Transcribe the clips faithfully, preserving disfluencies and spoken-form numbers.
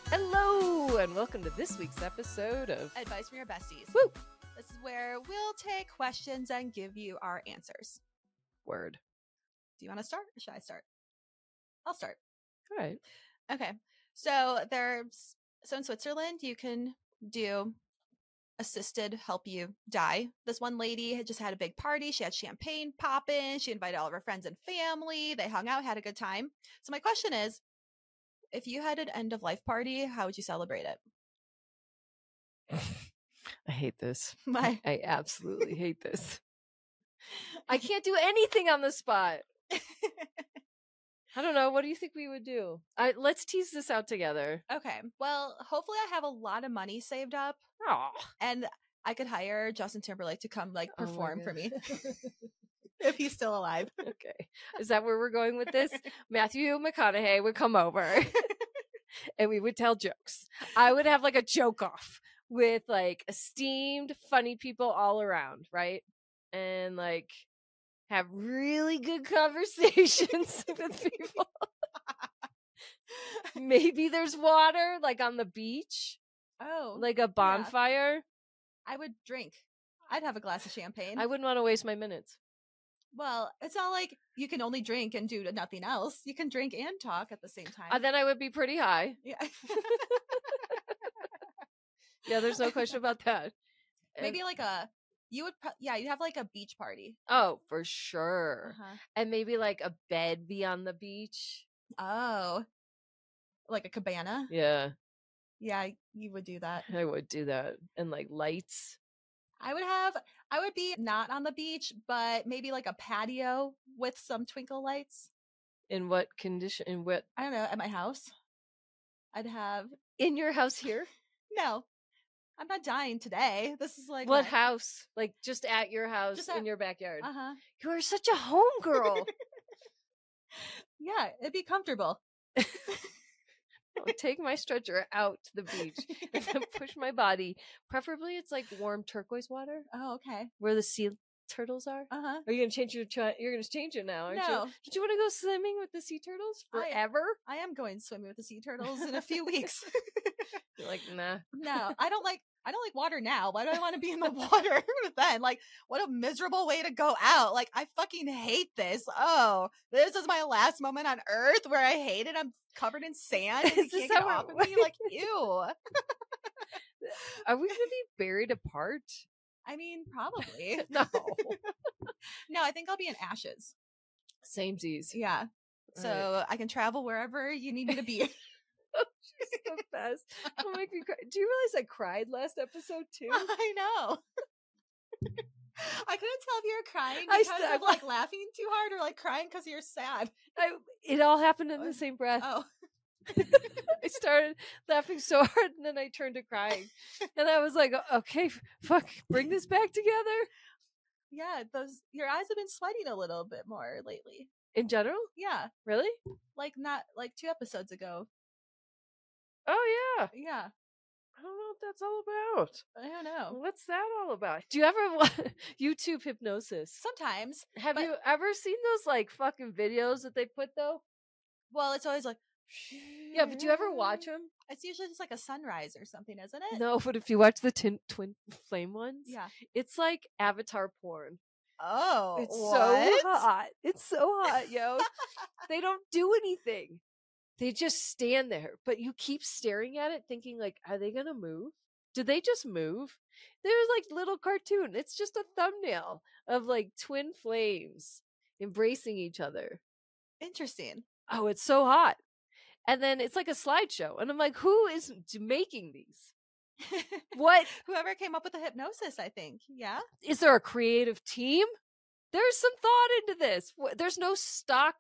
Hello, and welcome to this week's episode of Advice from Your Besties. Woo! This is where we'll take questions and give you our answers. Word. Do you want to start or should I start? I'll start. All right. Okay. So there's so in Switzerland you can do assisted help you die. This one lady had just had a big party. She had champagne popping. She invited all of her friends and family. They hung out, had a good time. So my question is, if you had an end of life party, how would you celebrate it? I hate this. My I absolutely hate this. I can't do anything on the spot. I don't know. What do you think we would do? I, let's tease this out together. Okay. Well, hopefully I have a lot of money saved up Oh, and I could hire Justin Timberlake to come like Oh my perform for God. me if he's still alive. Okay. Is that where we're going with this? Matthew McConaughey would come over and we would tell jokes. I would have like a joke off with like esteemed, funny people all around, right? And like have really good conversations with people. Maybe there's water like on the beach, Oh, like a bonfire. I would drink. I'd have a glass of champagne. I wouldn't want to waste my minutes. Well, it's not like you can only drink and do nothing else. You can drink and talk at the same time. Uh, then I would be pretty high. yeah. Yeah, there's no question about that. Maybe like a you would pro- yeah, you'd have like a beach party. Oh, for sure. Uh-huh. And maybe like a bed be on the beach. Oh. Like a cabana? Yeah, Yeah, you would do that. I would do that. And like lights. I would have I would be not on the beach, but maybe like a patio with some twinkle lights. In what condition? In what? I don't know, at my house. I'd have In your house here? no. I'm not dying today. This is like What my- house? Like just at your house Just in at- your backyard. Uh-huh. You are such a home girl. Yeah, it'd be comfortable. I'll take my stretcher out to the beach and then push my body. Preferably it's like warm turquoise water Oh, okay. where the sea turtles are. Uh-huh. Are you gonna change your? Chi- you're gonna change it now, aren't No. you? Don't you want to go swimming with the sea turtles I- forever? I am going swimming with the sea turtles in a few weeks. You're like, nah. No, I don't like I don't like water now. Why do I want to be in the water then? Like, what a miserable way to go out. Like, I fucking hate this. Oh, this is my last moment on earth where I hate it. I'm covered in sand and you Is this can't get how it off of me. Like, ew. Are we gonna be buried apart? I mean, probably. No. No, I think I'll be in ashes. Samesies. Yeah. So I can travel wherever you need me to be. She's the best. Don't make me cry. Do you realize I cried last episode too? I know. I couldn't tell if you were crying I because st- of like laughing too hard or like crying because you're sad. I, it all happened in Oh. the same breath. Oh. I started laughing so hard and then I turned to crying. And I was like, okay, f- fuck, bring this back together. Yeah, those your eyes have been sweating a little bit more lately. In general? Yeah, Really? like not like two episodes ago. Oh, yeah. Yeah, I don't know what that's all about. I don't know. What's that all about? Do you ever watch YouTube hypnosis? Sometimes, Have but- you ever seen those like fucking videos that they put though? well, it's always like Yeah, but do you ever watch them? It's usually just like a sunrise or something, isn't it? No, but if you watch the tin- twin flame ones, Yeah. it's like Avatar porn. Oh, It's what? so hot. It's so hot, yo. They don't do anything. They just stand there, but you keep staring at it thinking like, are they going to move? Did they just move? There's like little cartoon. It's just a thumbnail of like twin flames embracing each other. Interesting. Oh, it's so hot. And then it's like a slideshow. And I'm like, who is d- making these? What? Whoever came up with the hypnosis, I think. Yeah. Is there a creative team? There's some thought into this. Wh- There's no stock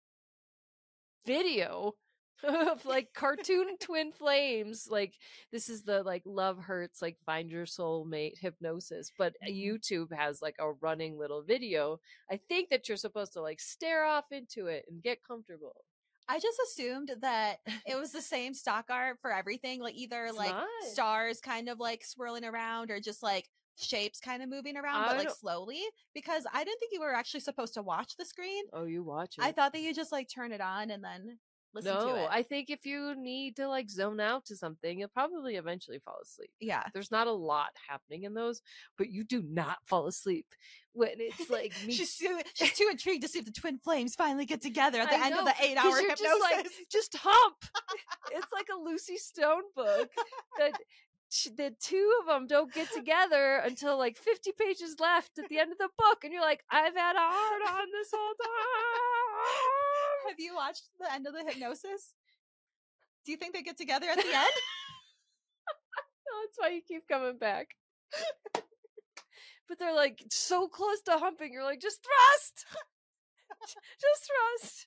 video of like cartoon twin flames. Like this is the like love hurts, like find your soulmate hypnosis. But Mhm. YouTube has like a running little video. I think that you're supposed to like stare off into it and get comfortable. I just assumed that it was the same stock art for everything, like either It's like not. stars kind of like swirling around or just like shapes kind of moving around, I but like don't- slowly. Because I didn't think you were actually supposed to watch the screen. Oh, you watch it. I thought that you just like turn it on and then listen to No, it. I think if you need to like zone out to something, you'll probably eventually fall asleep. Yeah. There's not a lot happening in those, but you do not fall asleep when it's like me. she's too she's too intrigued to see if the twin flames finally get together at the I end of know, the eight 'cause hour you're hypnosis. just like, just hump. It's like a Lucy Stone book that sh- the two of them don't get together until like fifty pages left at the end of the book, and you're like, I've had a hard on this whole time. Have you watched the end of the hypnosis? Do you think they get together at the end? That's why you keep coming back. But they're like so close to humping. You're like, just thrust, just thrust.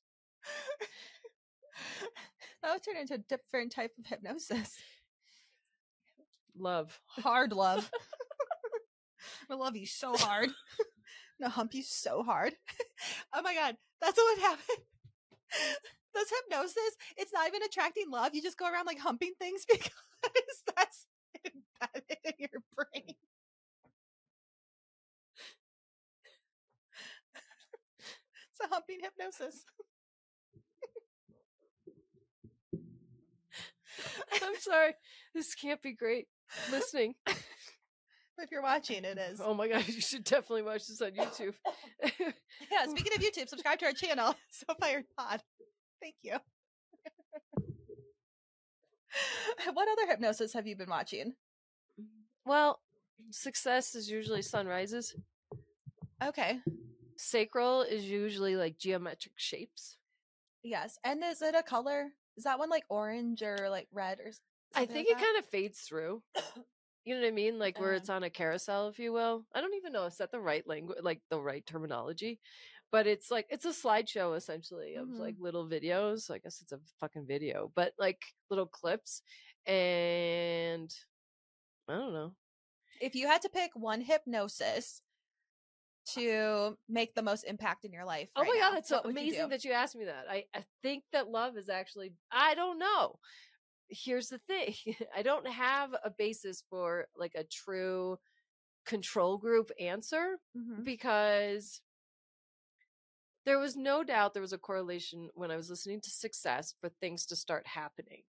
That would turn into a different type of hypnosis. Love, hard love. I love you so hard. I'm gonna hump you so hard. Oh my god, that's what would happen. This hypnosis, it's not even attracting love. You just go around like humping things because that's embedded in your brain. It's a humping hypnosis. I'm sorry. This can't be great listening. If you're watching, it is. Oh my god, you should definitely watch this on YouTube. Yeah, speaking of YouTube, subscribe to our channel, So Fired Pod. Thank you. What other hypnosis have you been watching? Well, success is usually sunrises. Okay. Sacral is usually like geometric shapes. Yes. And is it a color? Is that one like orange or like red or something? I think like it kind of fades through. You know what I mean? Like where Uh. it's on a carousel, if you will. I don't even know is that the right language, like the right terminology. But it's like it's a slideshow essentially of Mhm. like little videos. I guess it's a fucking video, but like little clips. And I don't know. If you had to pick one hypnosis to make the most impact in your life, Oh right my now, god, that's so what would you amazing do? that you asked me that. I, I think that love is actually I don't know. Here's the thing. I don't have a basis for like a true control group answer Mhm. because there was no doubt there was a correlation when I was listening to Success for things to start happening.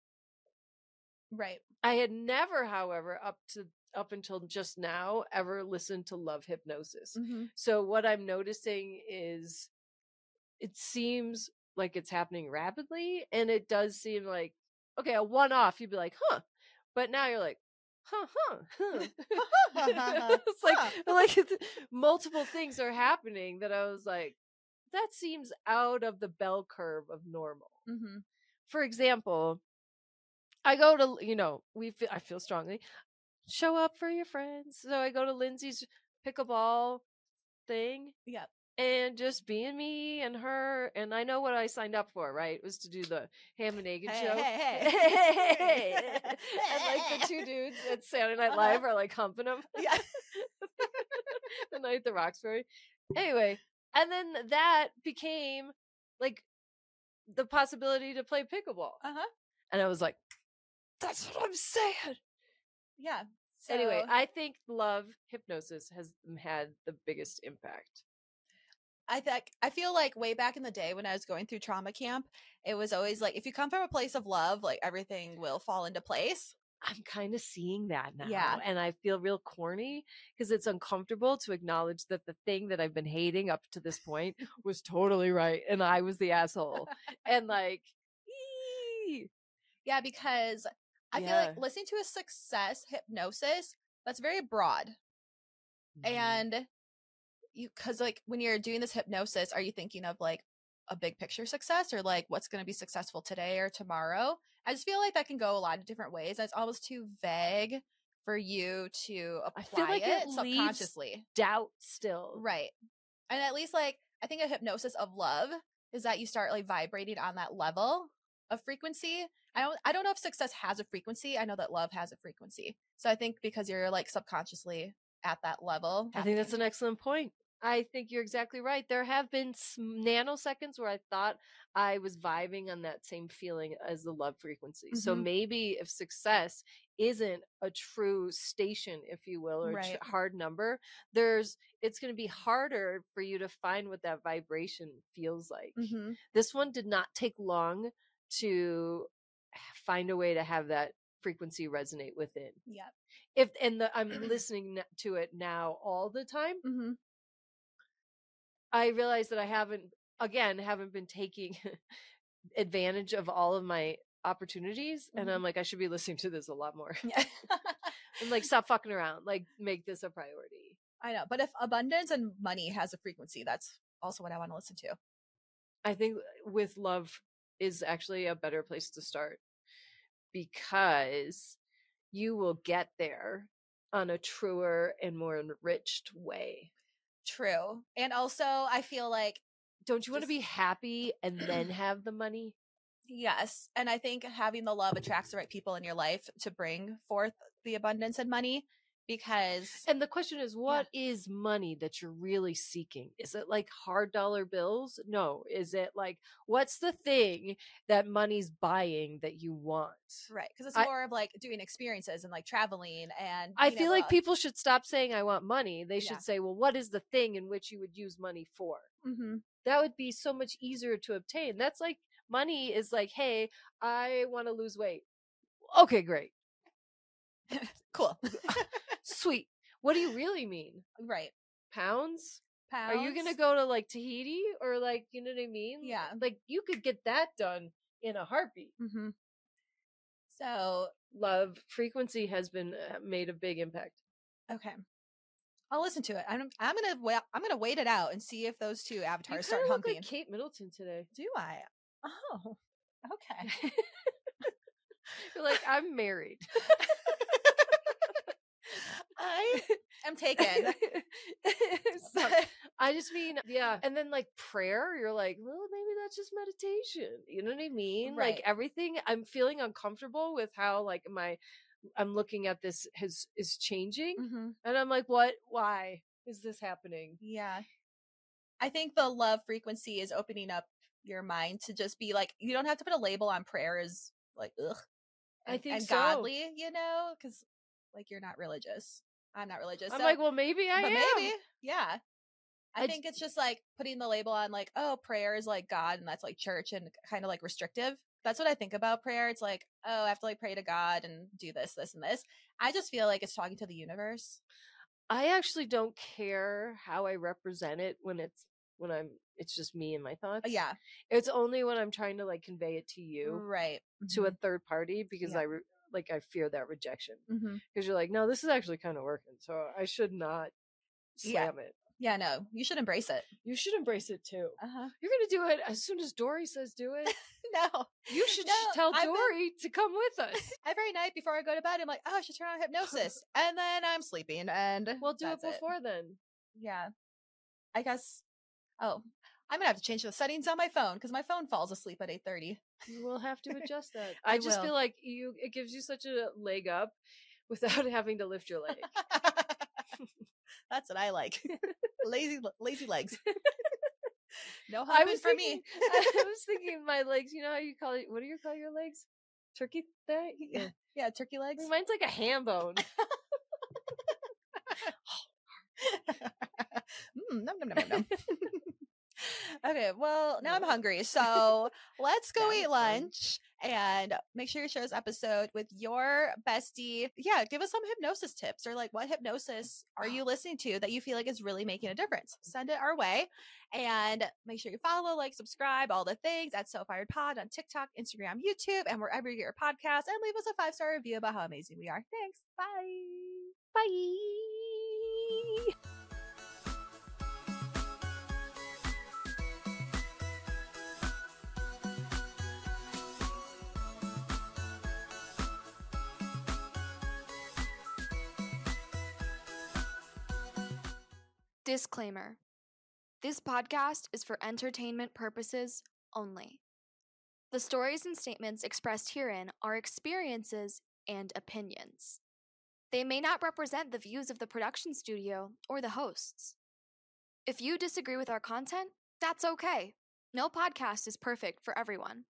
Right. I had never, however, up to up until just now, ever listened to love hypnosis. Mm-hmm. So what I'm noticing is it seems like it's happening rapidly, and it does seem like, okay, a one-off, you'd be like, huh. But now you're like, huh, huh, huh. It's like, Huh. like it's- multiple things are happening that I was like, that seems out of the bell curve of normal. Mm-hmm. For example, I go to, you know, we feel, I feel strongly, show up for your friends. So I go to Lindsay's pickleball thing. Yep. And just being me and her, and I know what I signed up for, right? It was to do the Ham and Naked Hey, show. hey, hey. Hey, hey. And like the two dudes at Saturday Night Live are like humping them. Yeah. The night at the Roxbury. Anyway, and then that became like the possibility to play pickleball. Uh-huh. And I was like, that's what I'm saying. Yeah. So, Anyway, I think love hypnosis has had the biggest impact. I think I feel like way back in the day when I was going through trauma camp, it was always like if you come from a place of love, like everything will fall into place. I'm kind of seeing that now. Yeah. And I feel real corny because it's uncomfortable to acknowledge that the thing that I've been hating up to this point was totally right. And I was the asshole. And like, ee. Yeah, because I feel Yeah. like listening to a success hypnosis, that's very broad. And you, cause like when you're doing this hypnosis, are you thinking of like a big picture success or like what's going to be successful today or tomorrow? I just feel like that can go a lot of different ways. It's almost too vague for you to apply I feel like it it leaves subconsciously. doubt still. Right. And at least like, I think a hypnosis of love is that you start like vibrating on that level of frequency. I don't, I don't know if success has a frequency. I know that love has a frequency. So I think because you're like subconsciously at that level. I think that's happening. an excellent point. I think you're exactly right. There have been sm- nanoseconds where I thought I was vibing on that same feeling as the love frequency. So Mhm. maybe if success isn't a true station, if you will, or a tr- Right. hard number, there's it's going to be harder for you to find what that vibration feels like. Mhm. This one did not take long to find a way to have that frequency resonate within. Yep. If and the, I'm listening n- to it now all the time. Mhm. I realize that I haven't, again, haven't been taking advantage of all of my opportunities. And Mhm. I'm like, I should be listening to this a lot more. Yeah. I'm like, stop fucking around. Like, make this a priority. I know, but if abundance and money has a frequency, that's also what I want to listen to. I think with love is actually a better place to start because you will get there on a truer and more enriched way. True. And also, I feel like, Don't you want to Just- be happy and then have the money? yes. And I think having the love attracts the right people in your life to bring forth the abundance and money because, And the question is, what is money that you're really seeking? Is it like hard dollar bills? No. Is it like, what's the thing that money's buying that you want? right. Because it's I- more of like doing experiences and like traveling. And I you feel know, like uh, people should stop saying, I want money. They should Yeah. say, well, what is the thing in which you would use money for? mhm. That would be so much easier to obtain. That's like, money is like, hey, I want to lose weight. Okay, great. Cool. Sweet. What do you really mean? Right. Pounds? Pounds. Are you gonna go to like Tahiti or like, you know what I mean? Yeah. Like you could get that done in a heartbeat. Mm-hmm. So, Love frequency has been uh, made a big impact. okay. I'll listen to it. I'm I'm gonna wait. I'm gonna wait it out and see if those two You avatars kind start of look humping. like Kate Middleton today. Do I? Oh, okay. You're like, I'm married. I am taken. So, I just mean, yeah. And then like prayer, you're like, well, maybe that's just meditation. You know what I mean? Right. Like everything, I'm feeling uncomfortable with how like my, I'm looking at this has is changing. hmm And I'm like, what? Why is this happening? Yeah. I think the love frequency is opening up your mind to just be like, you don't have to put a label on prayer as like, ugh. I and, think and so. godly, you know, because like you're not religious. I'm not religious. I'm so- like, well, maybe I but am. maybe, yeah. I, I think it's just like putting the label on like, oh, prayer is like God and that's like church and kind of like restrictive. That's what I think about prayer. It's like, oh, I have to like pray to God and do this, this, and this. I just feel like it's talking to the universe. I actually don't care how I represent it when it's when I'm it's just me and my thoughts. Uh, yeah. It's only when I'm trying to like convey it to you Right. to a third party because Yeah. I re- like I fear that rejection mm-hmm. because you're like, no, this is actually kind of working, so I should not slam it. Yeah, no, you should embrace it. You should embrace it too. Uh-huh. You're gonna do it as soon as Dory says do it. No. You should No, tell I've been- Dory to come with us. Every night before I go to bed, I'm like, oh, I should turn on hypnosis. And then I'm sleeping and Well, do it that's before then. Yeah. I guess. Oh, I'm going to have to change the settings on my phone because my phone falls asleep at eight thirty. You will have to adjust that. I I, just will. feel like you it gives you such a leg up without having to lift your leg. That's what I like. lazy lazy legs. No I hopping was for thinking, me. I was thinking my legs. You know how you call it? What do you call your legs? Turkey thing? Yeah. Yeah, turkey legs. Mine's like a ham bone. mm, nom, nom, nom, nom, nom. Okay, well, now I'm hungry. So let's go That eat was fun. lunch and make sure you share this episode with your bestie. Yeah, give us some hypnosis tips or like what hypnosis are you listening to that you feel like is really making a difference? Send it our way and make sure you follow, like, subscribe, all the things at So Fired Pod on TikTok, Instagram, YouTube, and wherever you get your podcasts. And leave us a five star review about how amazing we are. Thanks. Bye. Bye. Disclaimer. This podcast is for entertainment purposes only. The stories and statements expressed herein are experiences and opinions. They may not represent the views of the production studio or the hosts. If you disagree with our content, that's okay. No podcast is perfect for everyone.